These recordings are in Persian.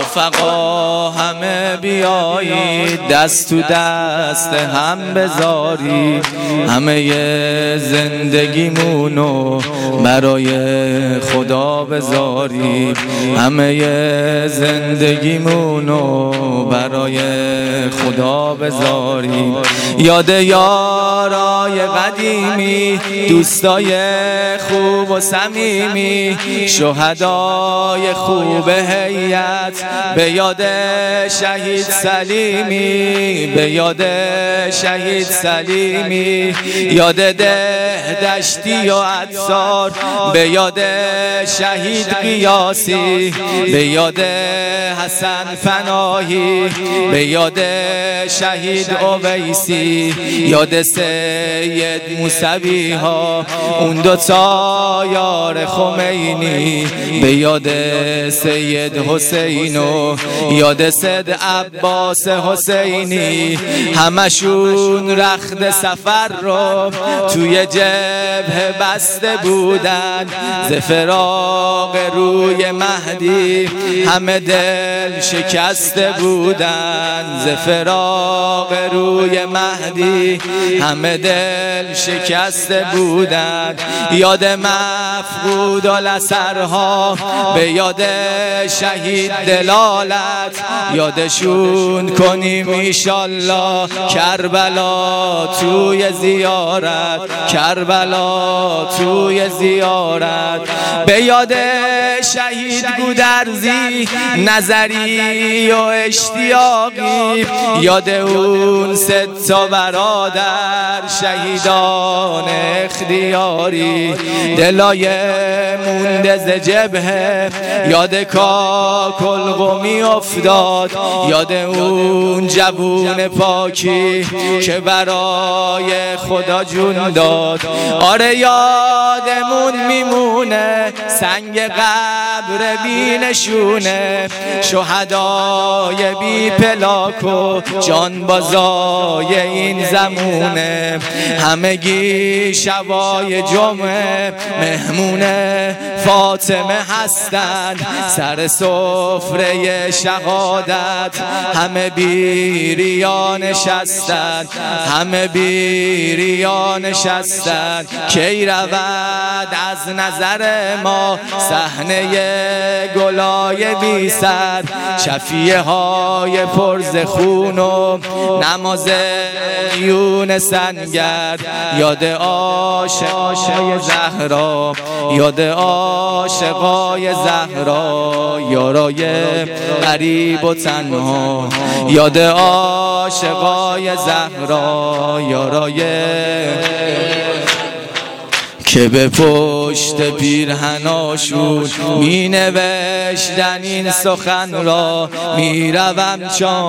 رفقا همه بیایید دست تو دست هم بذاری، همه زندگیمونو برای خدا بذاری، همه زندگیمونو برای خدا بذاری. یاد یارای قدیمی، دوستای خوب و صمیمی، شهدای خوب هیئت، به یاد شهید سلیمی، به یاد شهید سلیمی، یاد دشتی و عطار، به یاد شهید قیاسی، به یاد حسن پناهی، به یاد شهید اویسی، یاد سید موسوی ها، اون دوتا یار خمینی، به یاد سید حسین و یاد سید عباس حسینی، همشون رخت سفر رو توی جبهه بسته بودن، ز فراق روی مهدی همه دل شکسته بودن، ز فراق روی مهدی همه دل شکسته بودن. یاد مفقود الاسرها، به یاد شهید دلالت، یادشون کنیم ایشالله کربلا توی زیارت، کربلا توی زیارت. به یاد شهید گودرزی، نظری و اشتیاقی، یاد اون سه تا برادر شهیدان اختیاری، دلای مونده ز جبهه یاد کاکل قمی افتاد، یاد اون جوون پاکی که برای خدا جون داد. آره یادمون میمونه سنگ قبر بی نشونه، شهدای بی پلاک و جانبازای این زمونه، همگی شبای جمعه مهمون فاطمه هستن، سر سفره شهادت همه بیریا نشستن، همه بیریا نشستن. کی رود از نظر ما صحنه گلای بی سر، شفیه های پرز خون و نماز یون سنگرد، یاد عاشقای زهرا، یاد عاشقای زهرا، یارای غریب و تنها، یاد عاشقای زهرا، یارای که به پشت پیرهناشون می نوشتن این سخن را. می روم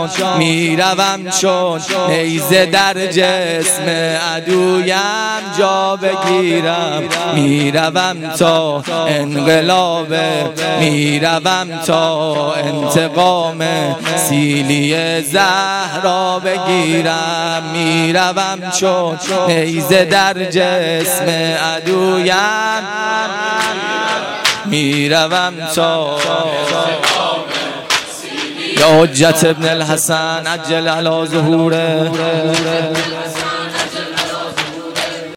چون نیزه در جسم عدویم جا بگیرم، می روم تا انقلاب، می روم تا انتقام سیلی زهرا بگیرم، می روم چون نیزه در جسم عدویم، میروم تا یا حجت ابن الحسن عجل علی ظهوره.